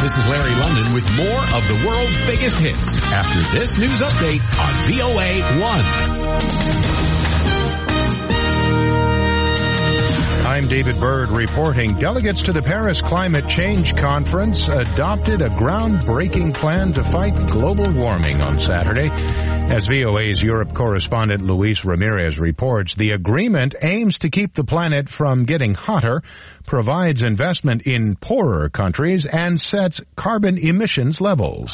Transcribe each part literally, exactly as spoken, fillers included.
This is Larry London with more of the world's biggest hits after this news update on V O A one. I'm David Byrd reporting. Delegates to the Paris Climate Change Conference adopted a groundbreaking plan to fight global warming on Saturday. As V O A's Europe correspondent Luis Ramirez reports, the agreement aims to keep the planet from getting hotter, provides investment in poorer countries, and sets carbon emissions levels.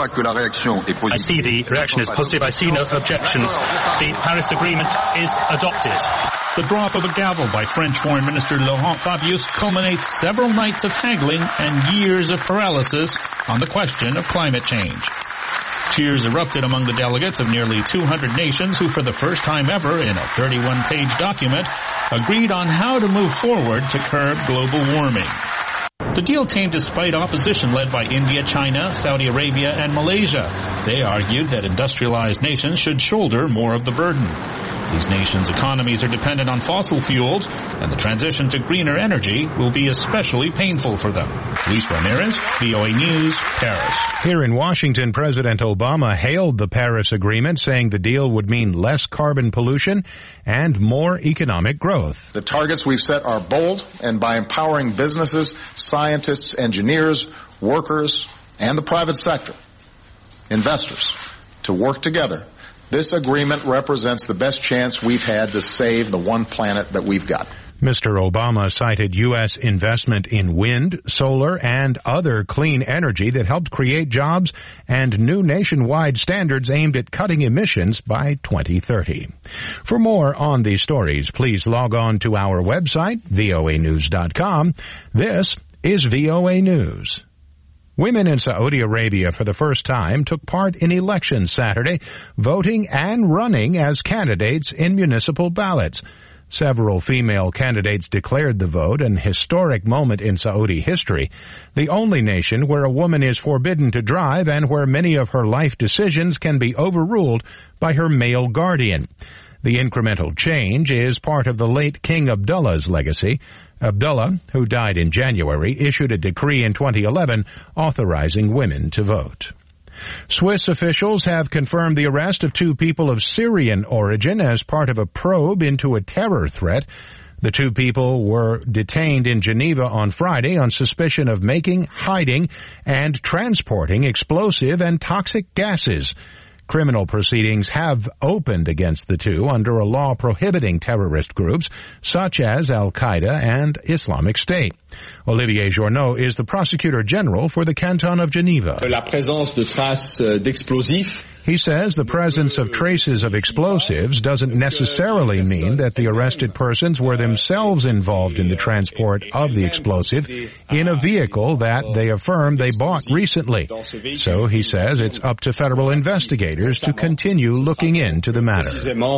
I see the reaction is positive. I see no objections. The Paris Agreement is adopted. The drop of a gavel by French Foreign Minister Laurent Fabius culminates several nights of haggling and years of paralysis on the question of climate change. Cheers erupted among the delegates of nearly two hundred nations who, for the first time ever in a thirty-one page document, agreed on how to move forward to curb global warming. The deal came despite opposition led by India, China, Saudi Arabia, and Malaysia. They argued that industrialized nations should shoulder more of the burden. These nations' economies are dependent on fossil fuels, and the transition to greener energy will be especially painful for them. Luis Ramirez, V O A News, Paris. Here in Washington, President Obama hailed the Paris Agreement, saying the deal would mean less carbon pollution and more economic growth. The targets we've set are bold, and by empowering businesses, scientists, engineers, workers, and the private sector, investors, to work together, this agreement represents the best chance we've had to save the one planet that we've got. Mister Obama cited U S investment in wind, solar, and other clean energy that helped create jobs and new nationwide standards aimed at cutting emissions by twenty thirty. For more on these stories, please log on to our website, V O A news dot com. This is V O A News. Women in Saudi Arabia for the first time took part in elections Saturday, voting and running as candidates in municipal ballots. Several female candidates declared the vote an historic moment in Saudi history, the only nation where a woman is forbidden to drive and where many of her life decisions can be overruled by her male guardian. The incremental change is part of the late King Abdullah's legacy. Abdullah, who died in January, issued a decree in twenty eleven authorizing women to vote. Swiss officials have confirmed the arrest of two people of Syrian origin as part of a probe into a terror threat. The two people were detained in Geneva on Friday on suspicion of making, hiding, and transporting explosive and toxic gases. Criminal proceedings have opened against the two under a law prohibiting terrorist groups such as Al-Qaeda and Islamic State. Olivier Journeau is the Prosecutor General for the Canton of Geneva. La présence de traces d'explosifs. He says the presence of traces of explosives doesn't necessarily mean that the arrested persons were themselves involved in the transport of the explosive in a vehicle that they affirm they bought recently. So he says it's up to federal investigators to continue looking into the matter.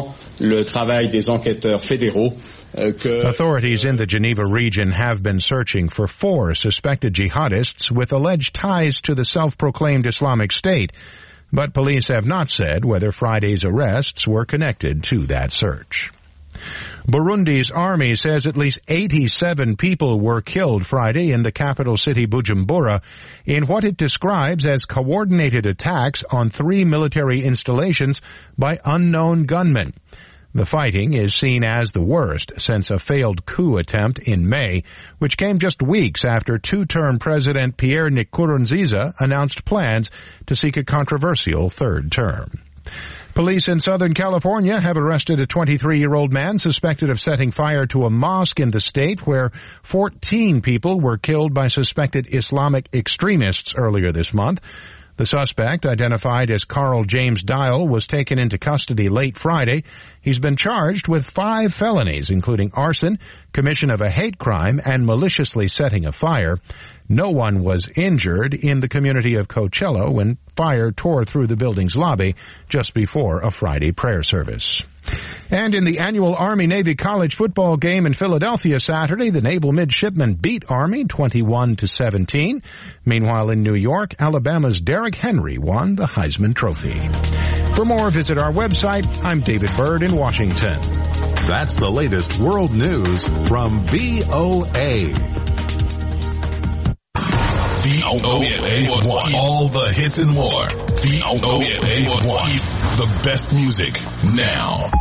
Authorities in the Geneva region have been searching for four suspected jihadists with alleged ties to the self-proclaimed Islamic State, but police have not said whether Friday's arrests were connected to that search. Burundi's army says at least eighty-seven people were killed Friday in the capital city Bujumbura in what it describes as coordinated attacks on three military installations by unknown gunmen. The fighting is seen as the worst since a failed coup attempt in May, which came just weeks after two-term President Pierre Nkurunziza announced plans to seek a controversial third term. Police in Southern California have arrested a twenty-three-year-old man suspected of setting fire to a mosque in the state where fourteen people were killed by suspected Islamic extremists earlier this month. The suspect, identified as Carl James Dial, was taken into custody late Friday. He's been charged with five felonies, including arson, commission of a hate crime, and maliciously setting a fire. No one was injured in the community of Coachella when fire tore through the building's lobby just before a Friday prayer service. And in the annual Army-Navy College football game in Philadelphia Saturday, the Naval Midshipmen beat Army twenty-one to seventeen. Meanwhile, in New York, Alabama's Derrick Henry won the Heisman Trophy. For more, visit our website. I'm David Byrd in Washington. That's the latest world news from V O A. V O A one. All the hits and more. V O A one. The best music now.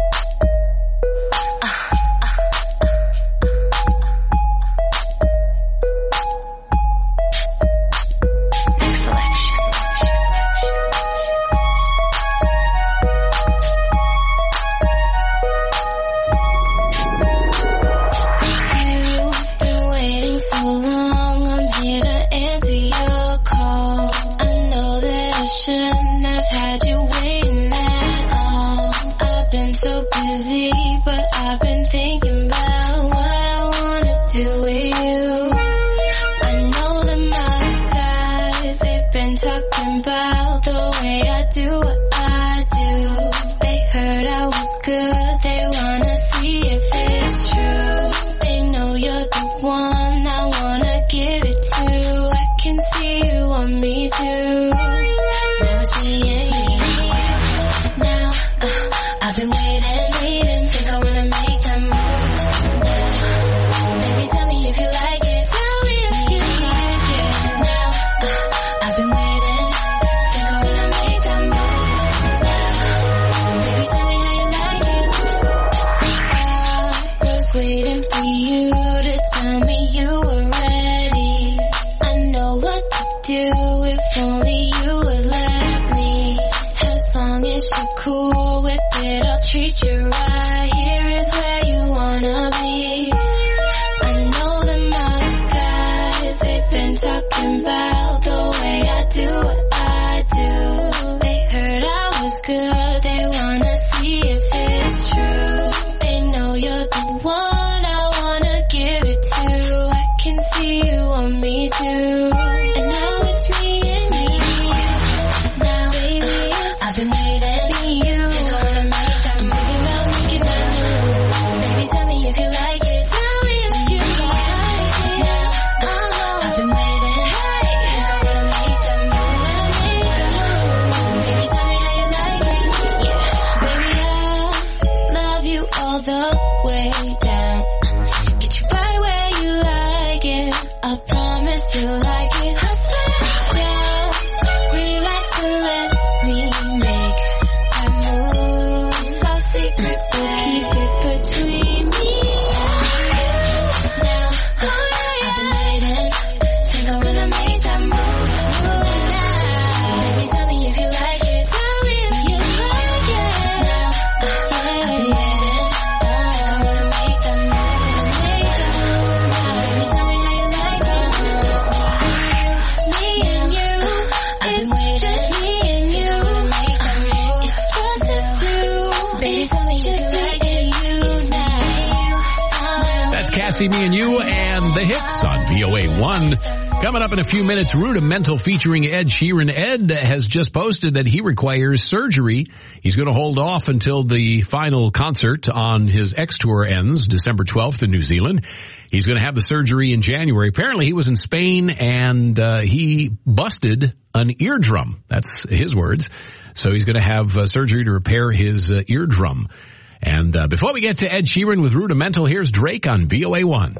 Me and You and the hits on V O A one. Coming up in a few minutes, Rudimental featuring Ed Sheeran. Ed has just posted that he requires surgery. He's going to hold off until the final concert on his X tour ends December twelfth in New Zealand. He's going to have the surgery in January. Apparently he was in Spain and uh, he busted an eardrum. That's his words. So he's going to have uh, surgery to repair his uh, eardrum. And uh, before we get to Ed Sheeran with Rudimental, here's Drake on V O A one.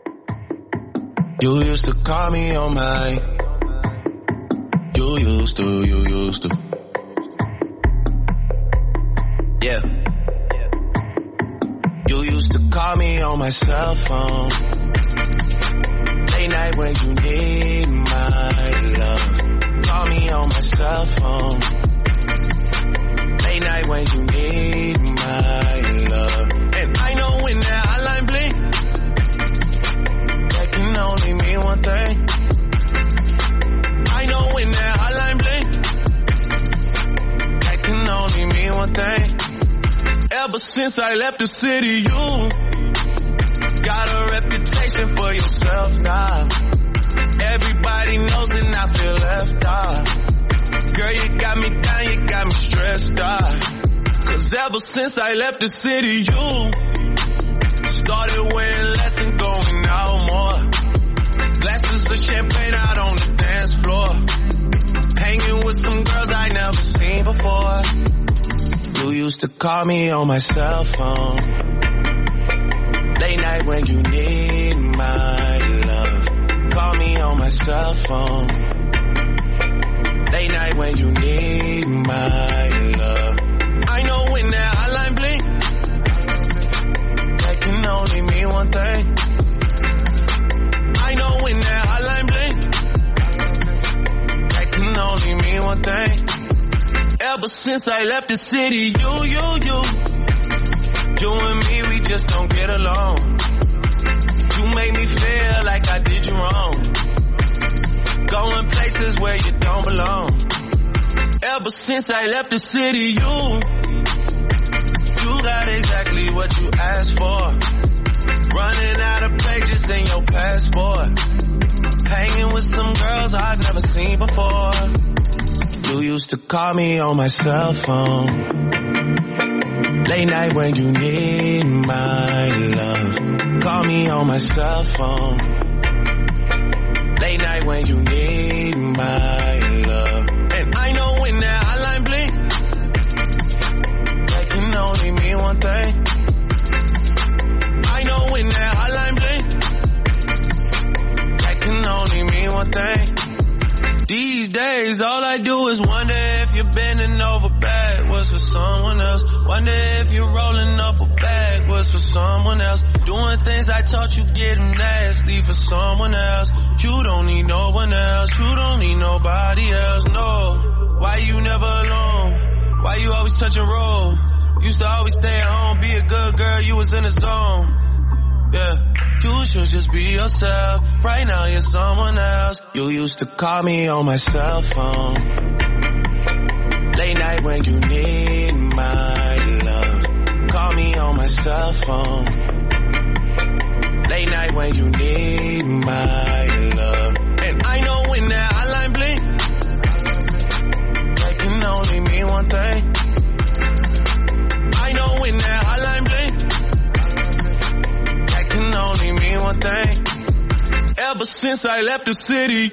You used to call me on my, you used to, you used to, yeah. You used to call me on my cell phone, late night when you need my love. Call me on my cell phone, late night when you need my love. And I know when that hotline blink, that can only mean one thing. I know when that hotline blink, that can only mean one thing. Ever since I left the city, you got a reputation for yourself now. Everybody knows and I feel left out. Girl, you got me down, you got me stressed out. Cause ever since I left the city, you started wearing less and going out more. Glasses of champagne out on the dance floor. Hanging with some girls I never seen before. You used to call me on my cell phone, late night when you need my love. Call call me on my cell phone. Late night when you need my love. I know when that hotline blink, that can only mean one thing. I know when that hotline blink, that can only mean one thing. Ever since I left the city, you, you, you, you and me, we just don't get along. You make me feel like I did you wrong. Going places where you don't belong. Ever since I left the city, you, you got exactly what you asked for. Running out of pages in your passport. Hanging with some girls I've never seen before. You used to call me on my cell phone. Late night when you need my love. Call me on my cell phone. Late night when you need my love. And I know when that hotline blink, that can only mean one thing. I know when that hotline blink, that can only mean one thing. These days, all I do is wonder if you're bending over backwards for someone else. Wonder if you're rolling up a backwards for someone else. Doing things I taught you getting nasty for someone else. You don't need no one else. You don't need nobody else, no. Why you never alone? Why you always touch and roll? Used to always stay at home, be a good girl, you was in the zone. Yeah. You should just be yourself. Right now you're someone else. You used to call me on my cell phone. Late night when you need my love. Call me on my cell phone. Late night when you need my love. And I know when that hotline blink, that can only mean one thing. I know when that hotline blink, can only mean one thing. Ever since I left the city,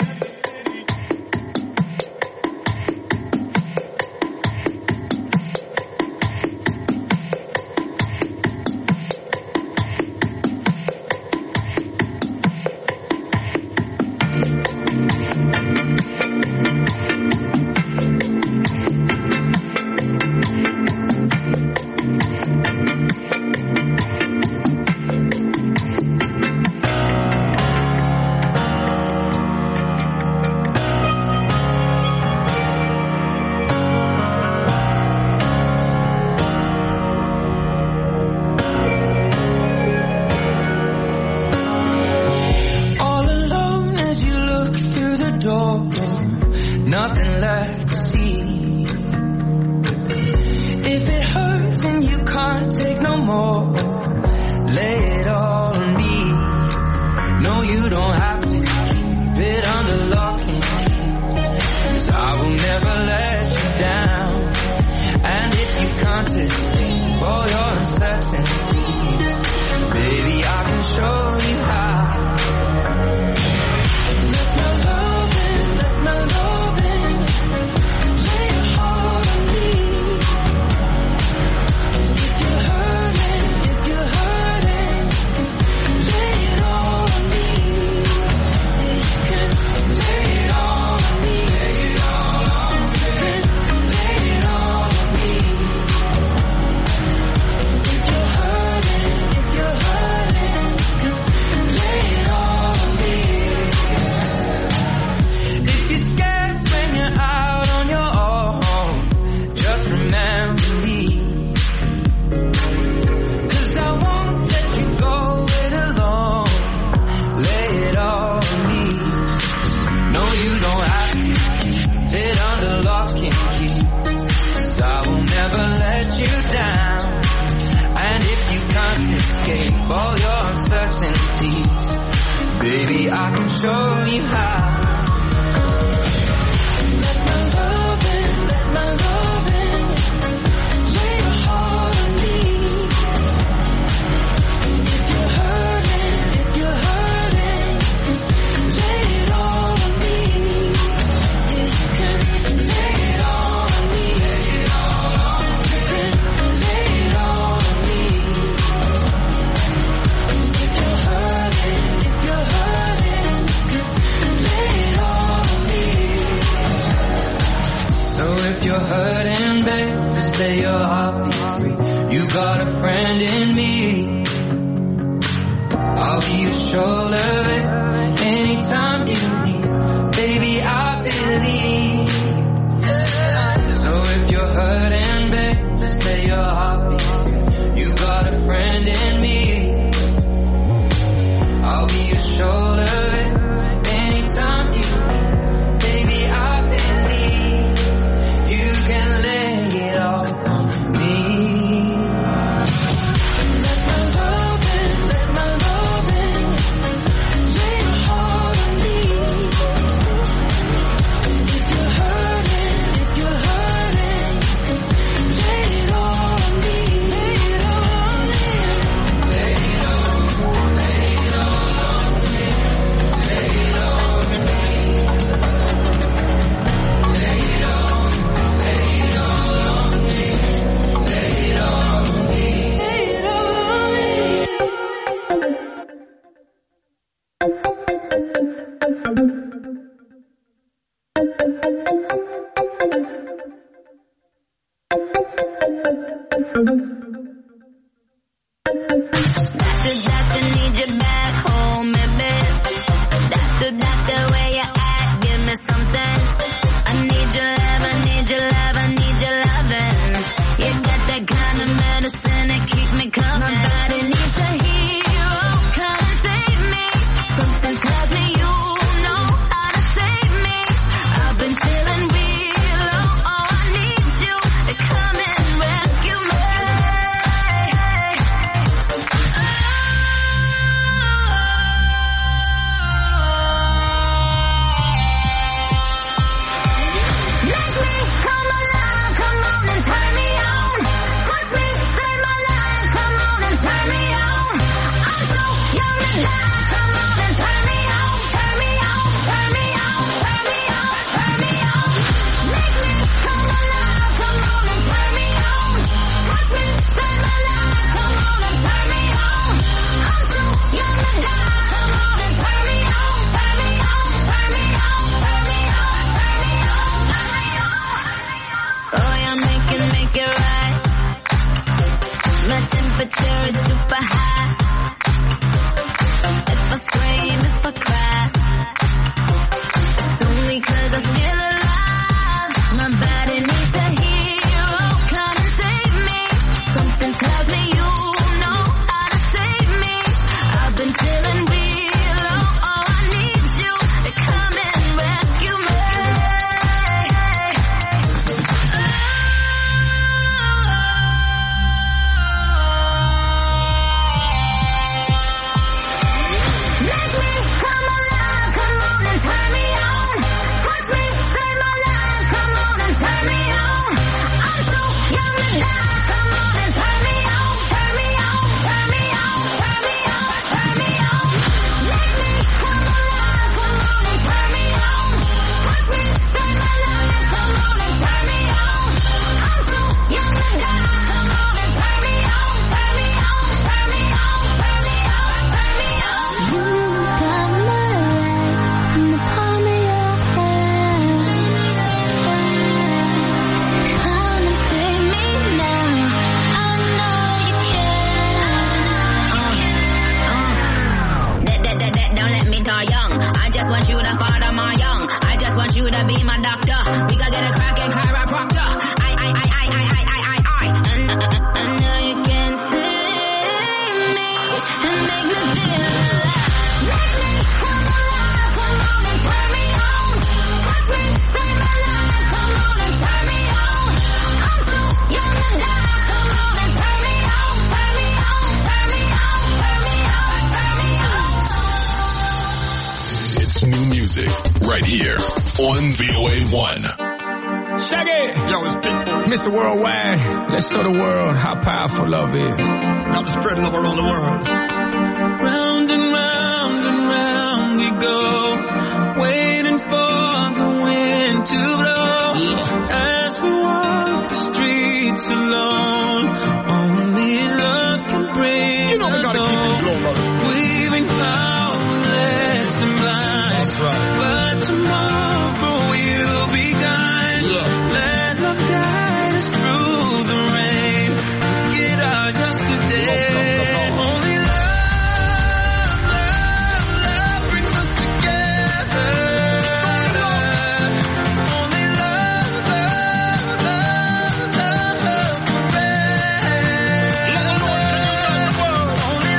music right here on V O A one. Shaggy! Yo, it's Pitbull. Mister Worldwide, let's show the world how powerful love is. Now we're spreading love around the world. Round and round and round we go, waiting for the wind to blow. As we walk the streets alone, only love can bring You know we gotta us keep it home. low, brother. We've been powerless and blind, That's right. but tomorrow we'll be gone. Let love guide us through the rain. Forget our yesterday. Only love, love, love brings us together. Only love, love, love, love forever. Only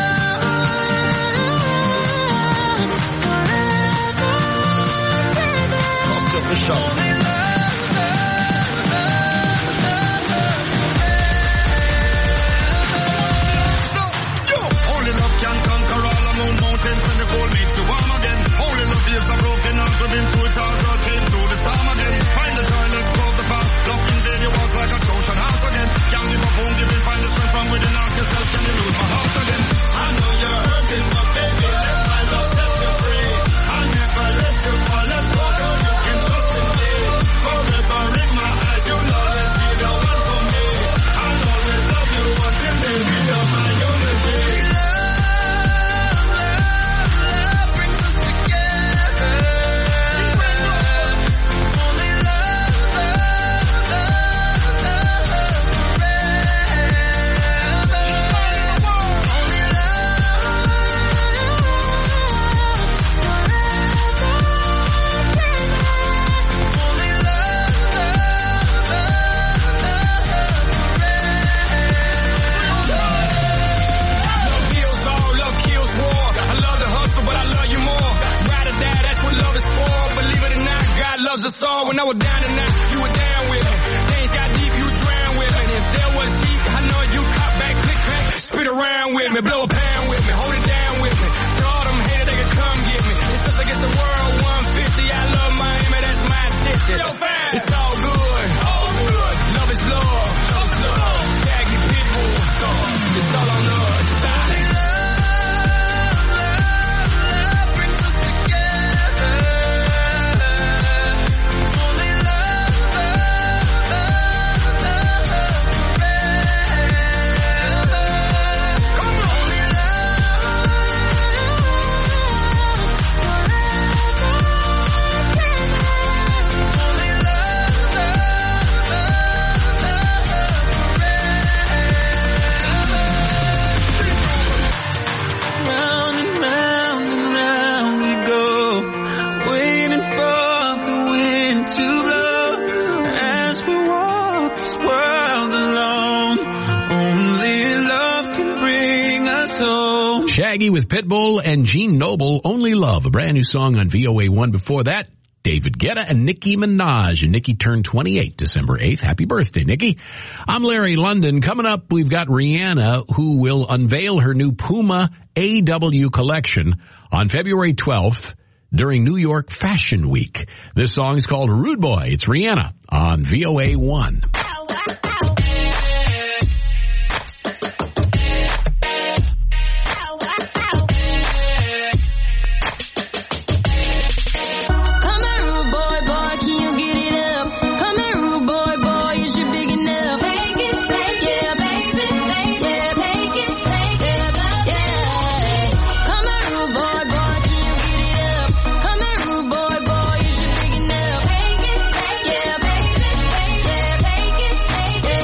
Oscar for sure. Only love, love, love, Only love can conquer all the moon mountains and the cold makes the warm again. Only love heals a broken heart, we've been through it all, girl, came through the storm again. Find the joy, let go of the past. Love invade your walls like a Trojan horse again. Can't give up, won't give in, find the strength from within. Ask yourself, can you lose my heart again? I know you're hurting, but baby, let my love set you free. I'll never let you fall, let go, girl, you can trust in me. Forever in my eyes, you'll always be the one for me. I'll always love you until the end of my unity. love brings us together. Only love, love, love, love forever. Only Love heals all, love kills war. I love the hustle, but I love you more. Ride or die, that's what love is for. Believe it or not, God loves us all. When I was down and out, you were down with me. Things got deep, you drown with me. If there was heat, I know you caught back, click, clack, spit around with me, blow a pound with me, hold it down with me. To all them haters, they can come get me. It's just against the world, one fifty. I love Miami, that's my city. It's all good, all good. Love is love, love is love. Shaggy people, it's all on us. love brings us together. Only love, love, love, love forever. Come on, only round and round and round we go, waiting for the wind to blow. As we walk this world alone, only love can bring us home. Shaggy with Pitbull and Gene Noble, Only Love, a brand new song on V O A one. Before that, David Guetta and Nicki Minaj. And Nicki turned twenty-eight December eighth. Happy birthday, Nicki. I'm Larry London. Coming up, we've got Rihanna, who will unveil her new Puma A W collection on February twelfth during New York Fashion Week. This song is called Rude Boy. It's Rihanna on V O A one. Come here, rude boy, boy, can you get it up? Come here, rude boy, boy, is you big enough? Take it, take it, baby, take it, take it, take it, yeah. Come here, rude boy, boy, can you get it up? Come here, rude boy, boy, is you big enough? Take it, take it, baby, take it, take it, take it,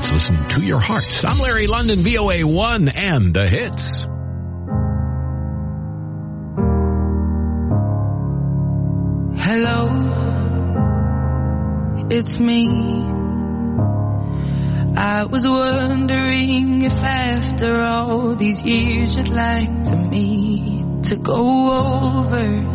Let's listen to your hearts. I'm Larry London, V O A one and the hits. Hello, it's me. I was wondering if after all these years you'd like to meet to go over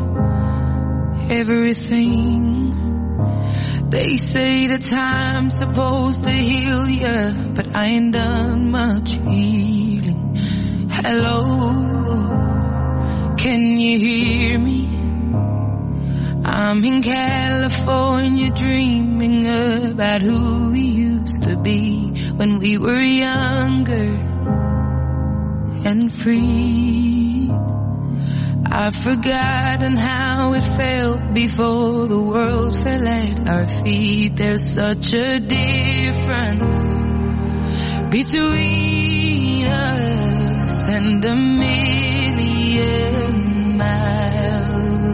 everything. They say that time's supposed to heal ya, but I ain't done much healing. Hello, can you hear me? I'm in California dreaming about who we used to be when we were younger and free. I've forgotten how it felt before the world fell at our feet. There's such a difference between us and a million miles.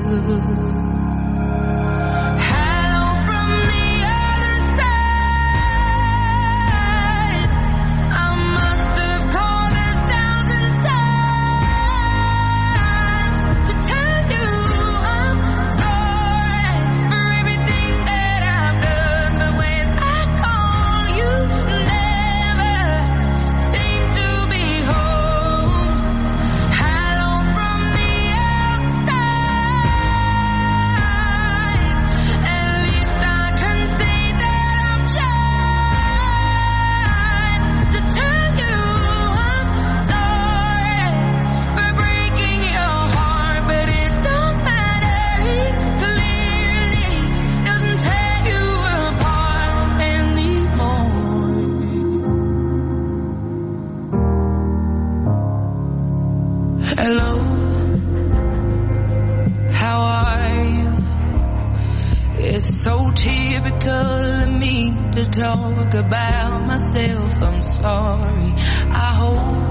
Talk about myself, I'm sorry. I hope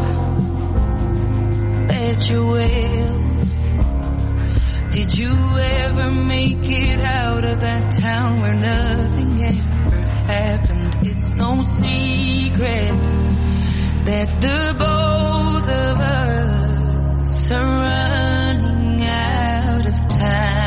that you're well. Did you ever make it out of that town where nothing ever happened? It's no secret that the both of us are running out of time.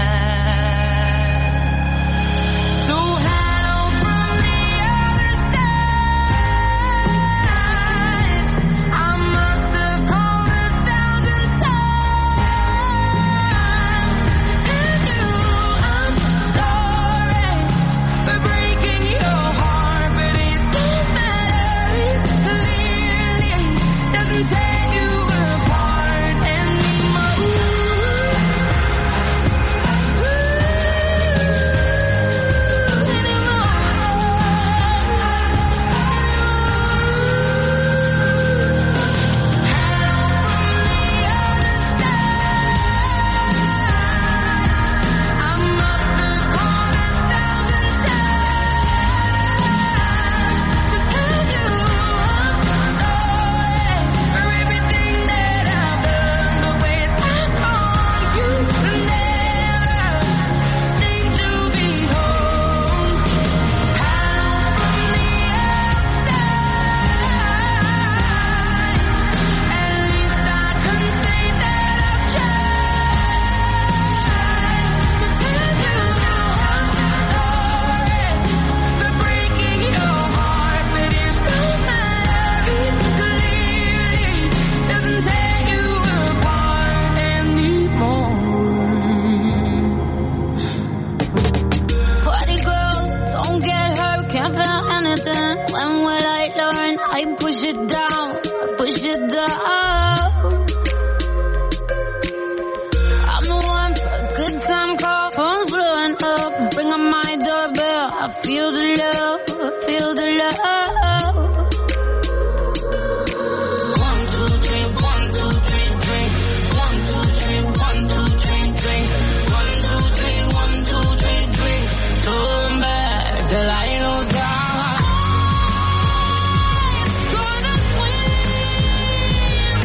Gonna swim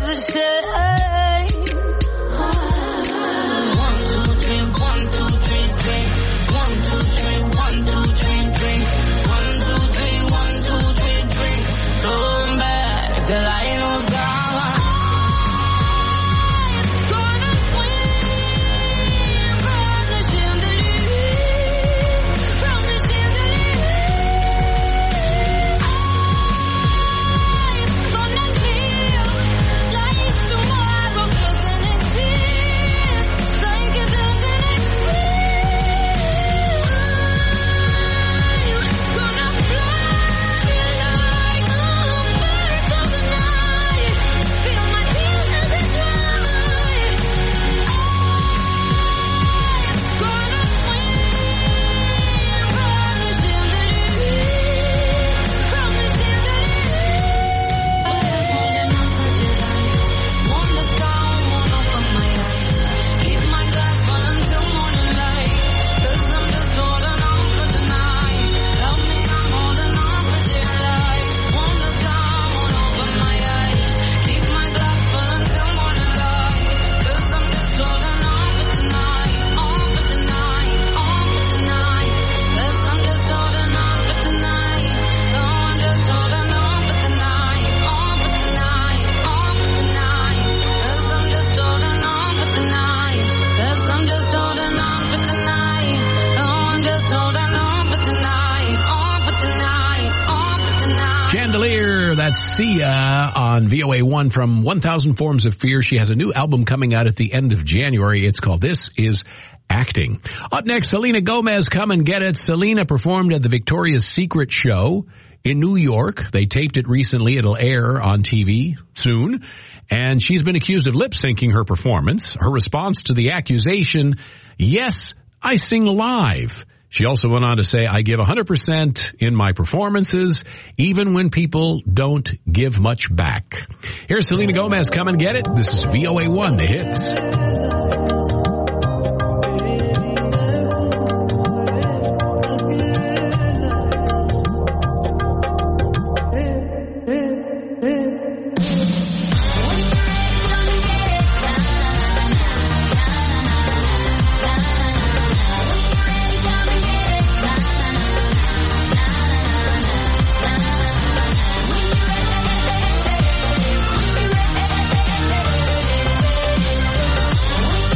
a shame. One, two, three, one, two, three, drink. One, two, three, one, two, three, drink. One, two, three, one, two, three, drink. Going back till I was gone. Chandelier, that's Sia on V O A one from one thousand Forms of Fear. She has a new album coming out at the end of January. It's called This Is Acting. Up next, Selena Gomez, Come and Get It. Selena performed at the Victoria's Secret show in New York. They taped it recently. It'll air on T V soon. And she's been accused of lip-syncing her performance. Her response to the accusation, yes, I sing live. She also went on to say, I give one hundred percent in my performances, even when people don't give much back. Here's Selena Gomez, Come and Get It. This is V O A one, The Hits. When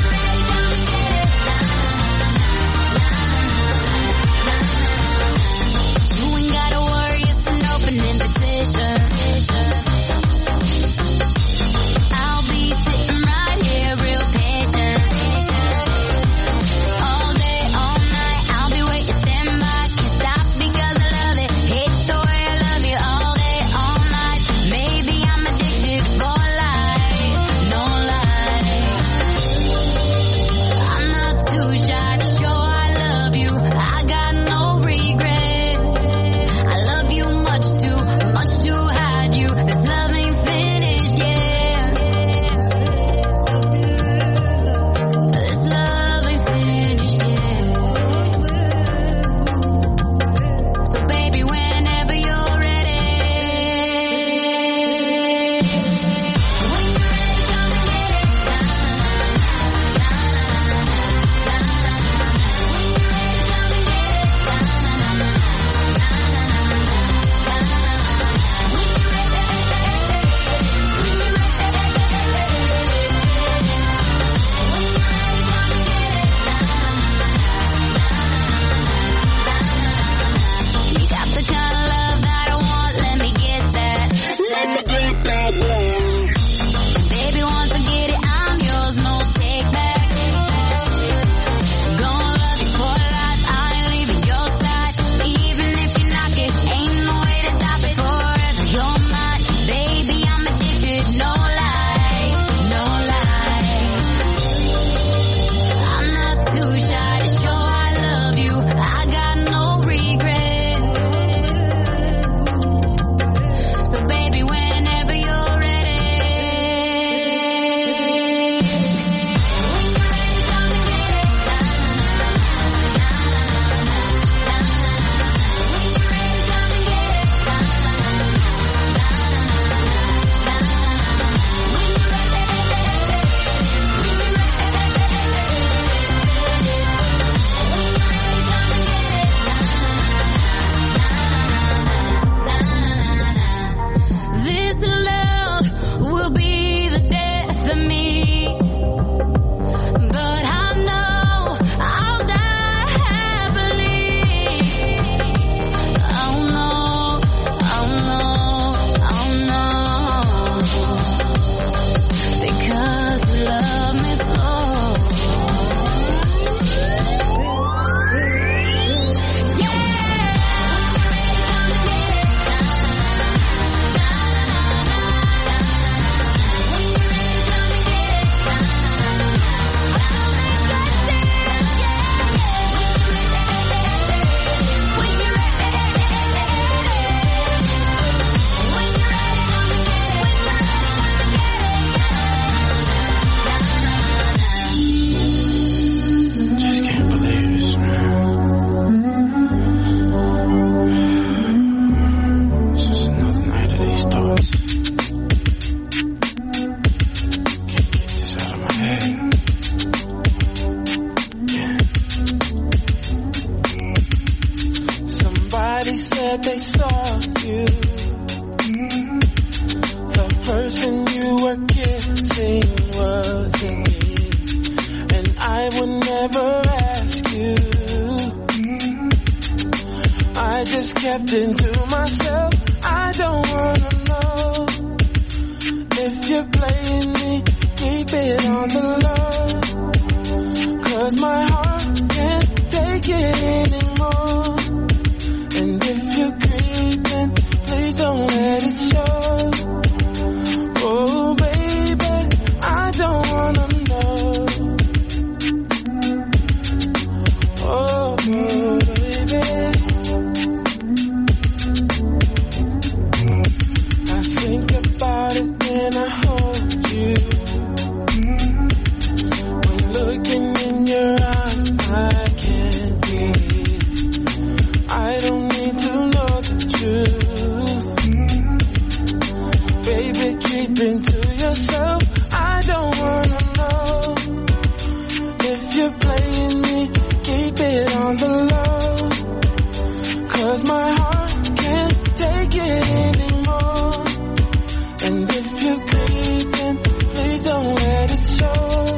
Somebody said they saw you. The person you were kissing wasn't me, and I would never ask you. I just kept it to myself. I don't wanna know if you're playing me. Keep it on the low, 'cause my heart can't take it anymore. And if you're creeping, please don't let it show. Oh baby, I don't wanna know. Oh baby, I think about it when I hold you. When looking in your eyes, I can't breathe. I don't need to know the truth. Baby, keep it to yourself. I don't wanna know if you're playing me. Keep it on the low, 'cause my heart can't take it anymore. And if you're creeping, please don't let it show.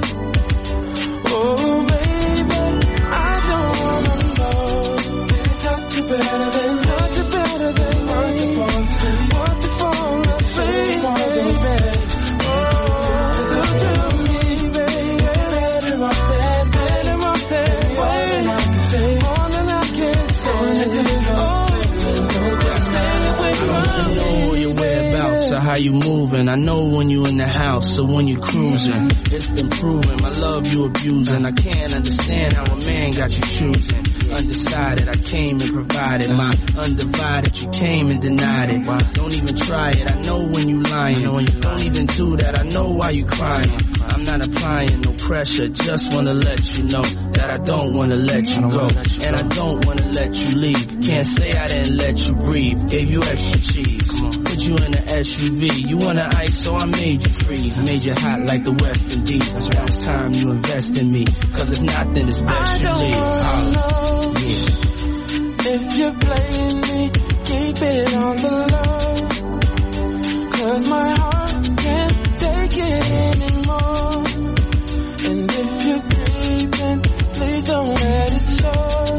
Oh baby, I don't wanna know. Baby, touch you better than, touch you better than want to fall asleep, want to fall asleep, baby. Oh, do to me, baby. Better off that, better off that way. More than I can say, more than I can say. Oh, just stay away from me. I know your whereabouts or how you moving. I know when you in the house or when you cruising. It's been proven my love you abusing. I can't understand how a man got you choosing. Undecided, I came and provided my undivided. You came and denied it. Don't even try it. I know when you lying. Don't even do that. I know why you crying. I'm not applying no pressure. Just wanna let you know that I don't wanna let you go, and I don't wanna let you leave. Can't say I didn't let you breathe. Gave you extra cheese. Put you in an S U V. You wanna ice, so I made you freeze. Made you hot like the West Indies. Now it's time you invest in me. 'Cause if not, then it's best you leave. Oh, yeah. If you're playing me, keep it on the low, 'cause my heart can't take it anymore. And if you're creeping, please don't let it show.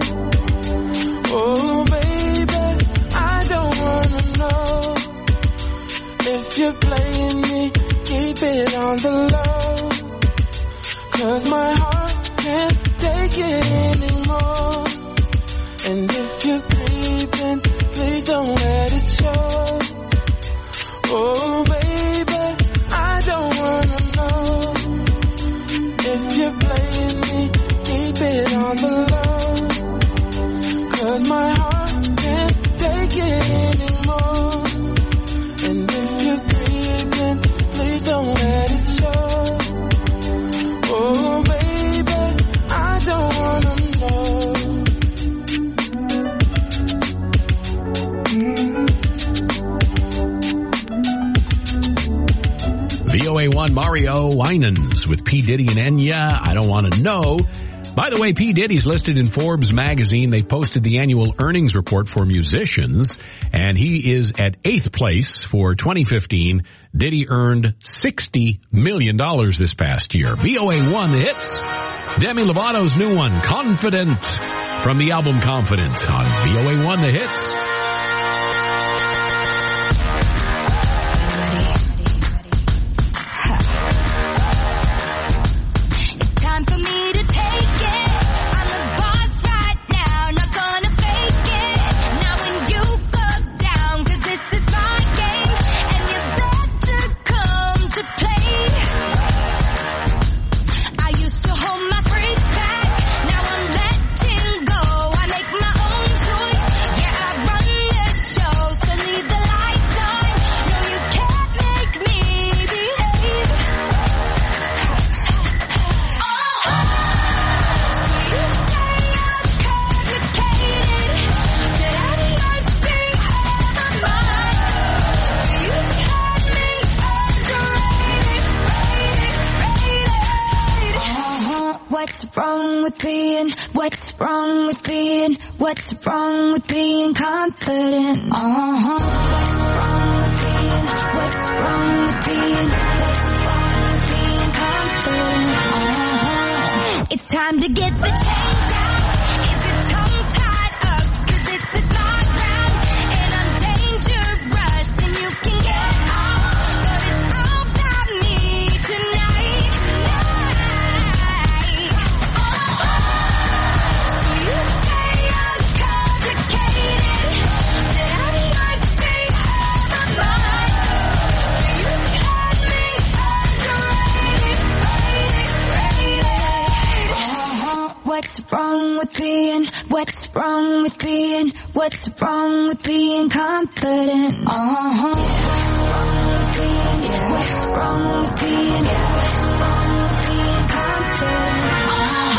Oh baby, I don't wanna know if you're playing me. Keep it on the low, 'cause my heart can't take it anymore. And if you're creeping, please don't let it show. Oh baby, I don't wanna know if you're playing me. Keep it on the low, 'cause my heart can't take it anymore. And if you're creeping, please don't let it show. Oh baby, I don't wanna know. V O A one Mario Winans with P. Diddy and Enya. I don't want to know. By the way, P. Diddy's listed in Forbes magazine. They posted the annual earnings report for musicians, and he is at eighth place for twenty fifteen. Diddy earned sixty million dollars this past year. V O A one, the hits. Demi Lovato's new one, Confident, from the album Confident on V O A one, the hits. Run with being, what's wrong with being, what's wrong with being confident? Uh-huh. What's wrong with being, what's wrong with being, what's wrong with being confident? Uh-huh. It's time to get the chains out. Is your tongue tied up? 'Cause this is my ground, and I'm dangerous, and you can get out. But it's all about me tonight. Tonight. So you say I'm complicated, that I might be out of my mind. But you had me underrated, rated, rated. Uh-huh. What's wrong with being, what's wrong with being, what's wrong with being confident? Uh-huh. What's wrong with being, what's wrong with being, what's wrong with being confident? Uh-huh.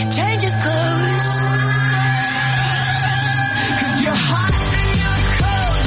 You're hot and you're cold.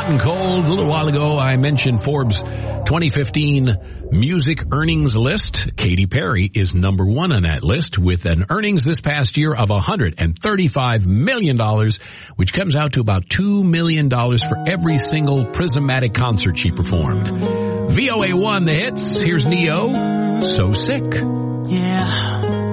and cold. A little while ago, I mentioned Forbes' twenty fifteen music earnings list. Katy Perry is number one on that list with an earnings this past year of one hundred thirty-five million dollars, which comes out to about two million dollars for every single Prismatic concert she performed. V O A one, the hits. Here's Neo, So Sick. Yeah.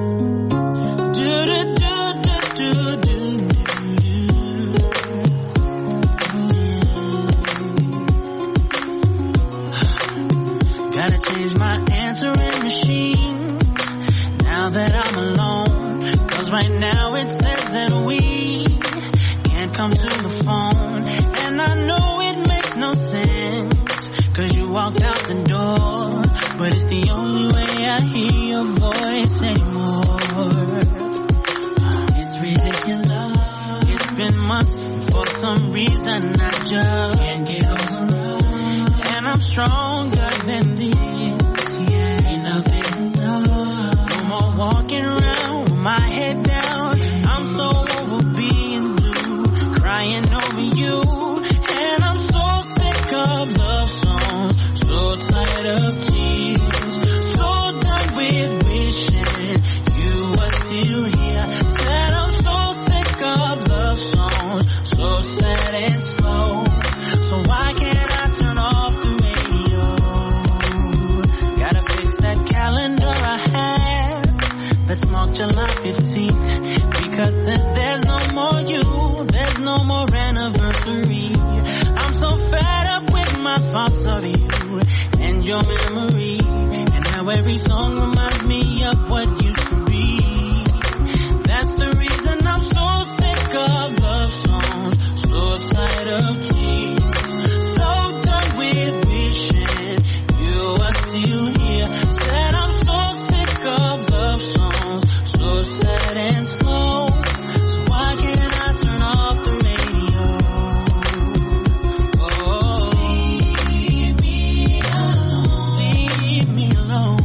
Gotta change my answering machine now that I'm alone, cause right now it says that we can't come to the phone, and I know it makes no sense, cause you walked out the door, but it's the only way I hear your voice anymore. It's ridiculous, it's been months, for some reason I just can't get over, and I'm stronger than this, yeah, enough is enough, no more walking around with my head down, I'm so over being blue, crying over you, and I'm so sick of love songs, so tired of tears, so done with wishing you were still here, said I'm so sick of love songs, so sad and slow, so why can't I turn off the radio? Gotta fix that calendar I have that's marked July fifteenth, because since there's no more you, there's no more anniversary. I'm so fed up with my thoughts of you and your memory, and how every song reminds me of what used to be. That's the reason I'm so sick of love songs, so tired of tears, so done with wishing you are still here. Said I'm so sick of love songs, so sad and slow. So why can't I turn off the radio? Oh, leave me alone, leave me alone.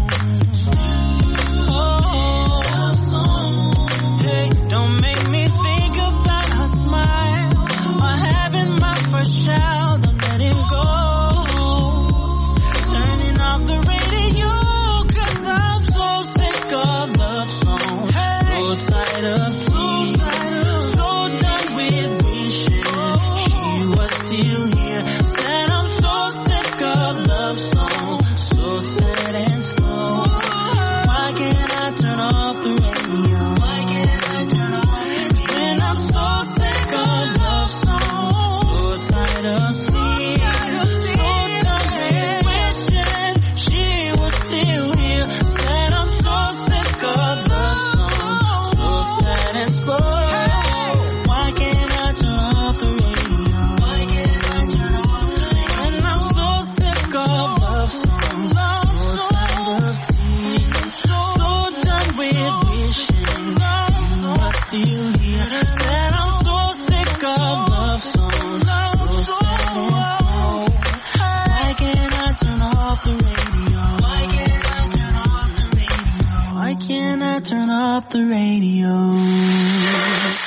Oh, love song. Hey, don't make me think about her smile or having my first child. I'm letting go, turning off the radio, cause I'm so sick of love songs, so tired of tears, so done with wishing she was still here. Said I'm so sick of love songs, so sad and slow. Why can't I turn off the radio? Why can't I turn off? When I'm so sick of love songs, so tired of tears, so done with wishing she was still here. Said I'm so sick of love songs, so sad and slow. Why can't I turn off the radio? Why can't I turn off? And I'm so sick of love songs, so tired of tears, so done with wishing you were still here. Said I'm so sick of love songs, so sad and slow. Why can't I turn off the radio? Why can't I turn off the radio? Why can't I turn off the radio?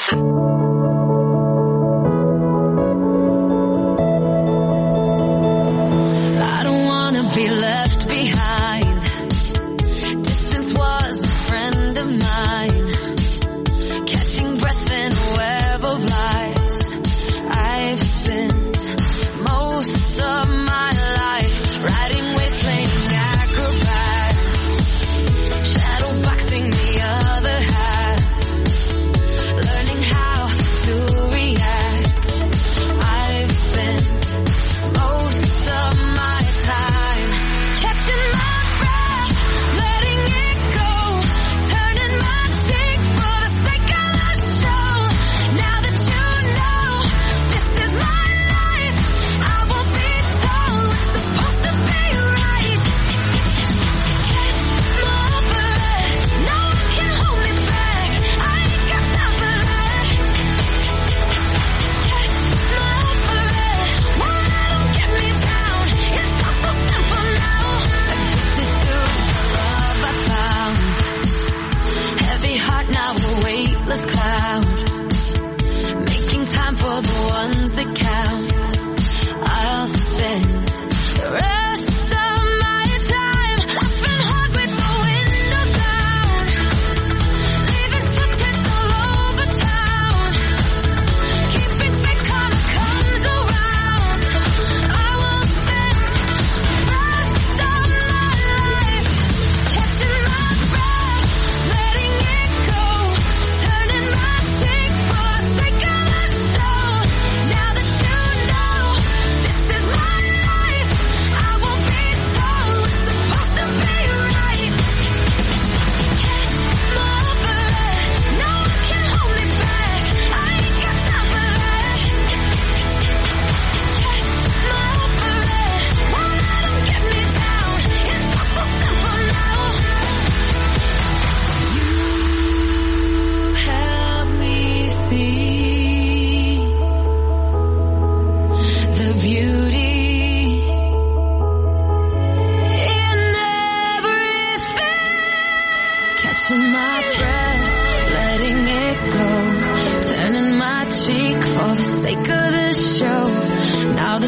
I don't wanna be left behind. Distance was a friend of mine. Catching breath in a web of lies. I've spent most of my life riding wasteland acrobats, shadow boxing the other half, learning how to react. I've spent most of my time catching my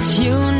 It's you